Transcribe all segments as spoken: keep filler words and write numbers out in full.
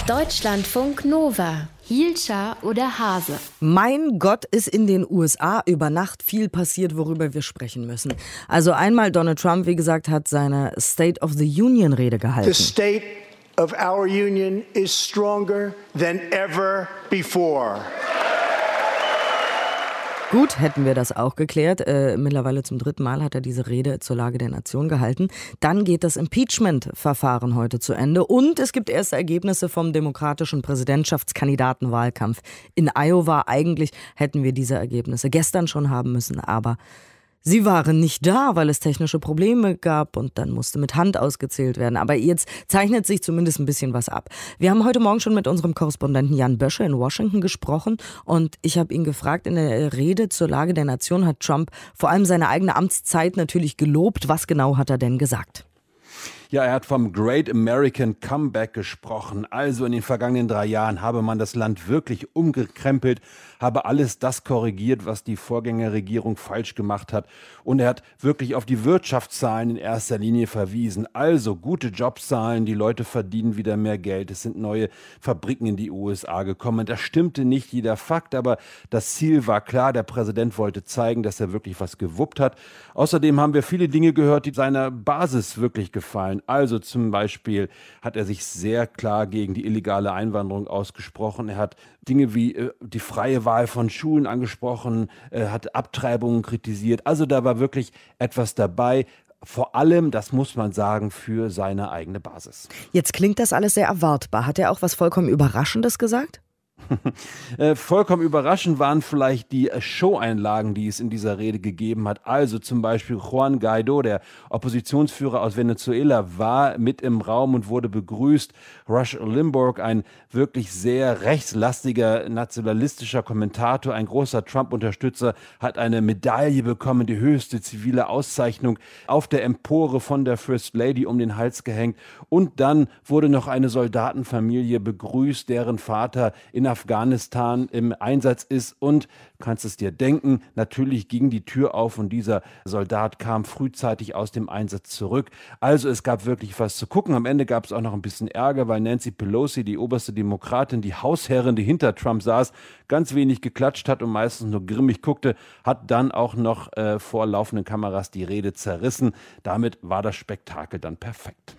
Deutschlandfunk Nova. Hielscher oder Hase? Mein Gott, ist in den U S A über Nacht viel passiert, worüber wir sprechen müssen. Also einmal Donald Trump, wie gesagt, hat seine State of the Union Rede gehalten. The state of our union is stronger than ever before. Gut, hätten wir das auch geklärt. Äh, mittlerweile zum dritten Mal hat er diese Rede zur Lage der Nation gehalten. Dann geht das Impeachment-Verfahren heute zu Ende. Und es gibt erste Ergebnisse vom demokratischen Präsidentschaftskandidatenwahlkampf in Iowa. Eigentlich hätten wir diese Ergebnisse gestern schon haben müssen, aber sie waren nicht da, weil es technische Probleme gab und dann musste mit Hand ausgezählt werden. Aber jetzt zeichnet sich zumindest ein bisschen was ab. Wir haben heute Morgen schon mit unserem Korrespondenten Jan Bösche in Washington gesprochen und ich habe ihn gefragt, in der Rede zur Lage der Nation hat Trump vor allem seine eigene Amtszeit natürlich gelobt. Was genau hat er denn gesagt? Ja, er hat vom Great American Comeback gesprochen. Also in den vergangenen drei Jahren habe man das Land wirklich umgekrempelt, habe alles das korrigiert, was die Vorgängerregierung falsch gemacht hat. Und er hat wirklich auf die Wirtschaftszahlen in erster Linie verwiesen. Also gute Jobzahlen, die Leute verdienen wieder mehr Geld. Es sind neue Fabriken in die U S A gekommen. Das stimmte nicht jeder Fakt, aber das Ziel war klar. Der Präsident wollte zeigen, dass er wirklich was gewuppt hat. Außerdem haben wir viele Dinge gehört, die seiner Basis wirklich gefallen. Also zum Beispiel hat er sich sehr klar gegen die illegale Einwanderung ausgesprochen. Er hat Dinge wie äh, die freie Wahl von Schulen angesprochen, äh, hat Abtreibungen kritisiert. Also da war wirklich etwas dabei. Vor allem, das muss man sagen, für seine eigene Basis. Jetzt klingt das alles sehr erwartbar. Hat er auch was vollkommen Überraschendes gesagt? äh, vollkommen überraschend waren vielleicht die äh, Show-Einlagen, die es in dieser Rede gegeben hat. Also zum Beispiel Juan Guaidó, der Oppositionsführer aus Venezuela, war mit im Raum und wurde begrüßt. Rush Limbaugh, ein wirklich sehr rechtslastiger, nationalistischer Kommentator, ein großer Trump-Unterstützer, hat eine Medaille bekommen, die höchste zivile Auszeichnung, auf der Empore von der First Lady um den Hals gehängt. Und dann wurde noch eine Soldatenfamilie begrüßt, deren Vater in Afghanistan im Einsatz ist und, kannst es dir denken, natürlich ging die Tür auf und dieser Soldat kam frühzeitig aus dem Einsatz zurück. Also es gab wirklich was zu gucken. Am Ende gab es auch noch ein bisschen Ärger, weil Nancy Pelosi, die oberste Demokratin, die Hausherrin, die hinter Trump saß, ganz wenig geklatscht hat und meistens nur grimmig guckte, hat dann auch noch äh, vor laufenden Kameras die Rede zerrissen. Damit war das Spektakel dann perfekt.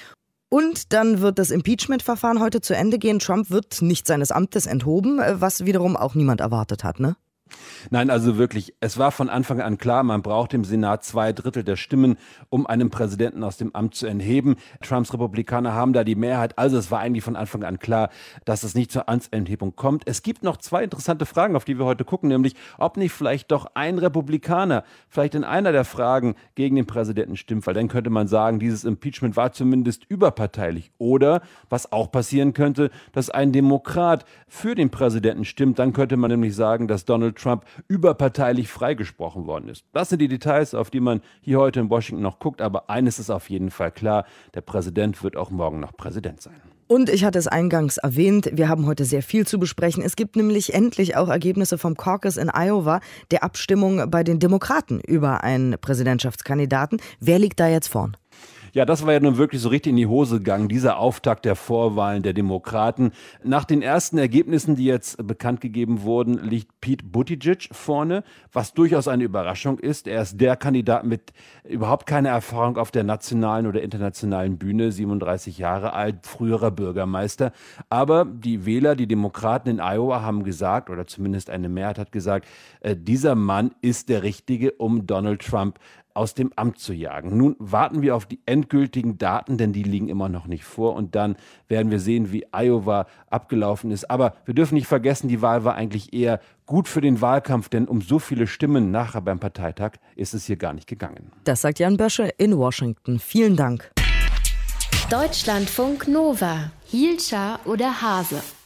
Und dann wird das Impeachment-Verfahren heute zu Ende gehen. Trump wird nicht seines Amtes enthoben, was wiederum auch niemand erwartet hat, ne? Nein, also wirklich, es war von Anfang an klar, man braucht im Senat zwei Drittel der Stimmen, um einen Präsidenten aus dem Amt zu entheben. Trumps Republikaner haben da die Mehrheit, also es war eigentlich von Anfang an klar, dass es nicht zur Amtsenthebung kommt. Es gibt noch zwei interessante Fragen, auf die wir heute gucken, nämlich ob nicht vielleicht doch ein Republikaner vielleicht in einer der Fragen gegen den Präsidenten stimmt, weil dann könnte man sagen, dieses Impeachment war zumindest überparteilich. Oder, was auch passieren könnte, dass ein Demokrat für den Präsidenten stimmt, dann könnte man nämlich sagen, dass Donald Trump überparteilich freigesprochen worden ist. Das sind die Details, auf die man hier heute in Washington noch guckt, aber eines ist auf jeden Fall klar, der Präsident wird auch morgen noch Präsident sein. Und ich hatte es eingangs erwähnt, wir haben heute sehr viel zu besprechen. Es gibt nämlich endlich auch Ergebnisse vom Caucus in Iowa, der Abstimmung bei den Demokraten über einen Präsidentschaftskandidaten. Wer liegt da jetzt vorn? Ja, das war ja nun wirklich so richtig in die Hose gegangen, dieser Auftakt der Vorwahlen der Demokraten. Nach den ersten Ergebnissen, die jetzt bekannt gegeben wurden, liegt Pete Buttigieg vorne, was durchaus eine Überraschung ist. Er ist der Kandidat mit überhaupt keiner Erfahrung auf der nationalen oder internationalen Bühne, siebenunddreißig Jahre alt, früherer Bürgermeister. Aber die Wähler, die Demokraten in Iowa haben gesagt, oder zumindest eine Mehrheit hat gesagt, äh, dieser Mann ist der Richtige, um Donald Trump aus dem Amt zu jagen. Nun warten wir auf die endgültigen Daten, denn die liegen immer noch nicht vor. Und dann werden wir sehen, wie Iowa abgelaufen ist. Aber wir dürfen nicht vergessen, die Wahl war eigentlich eher gut für den Wahlkampf, denn um so viele Stimmen nachher beim Parteitag ist es hier gar nicht gegangen. Das sagt Jan Bösche in Washington. Vielen Dank. Deutschlandfunk Nova. Hielscher oder Hase?